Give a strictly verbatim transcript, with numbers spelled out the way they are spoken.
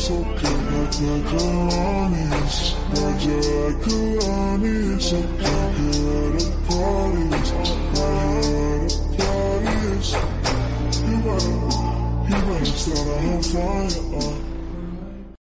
okay, like macaroni's. Roger like Kalani's, okay, here at the parties, right here at the parties. You better, you better start a whole fire, uh.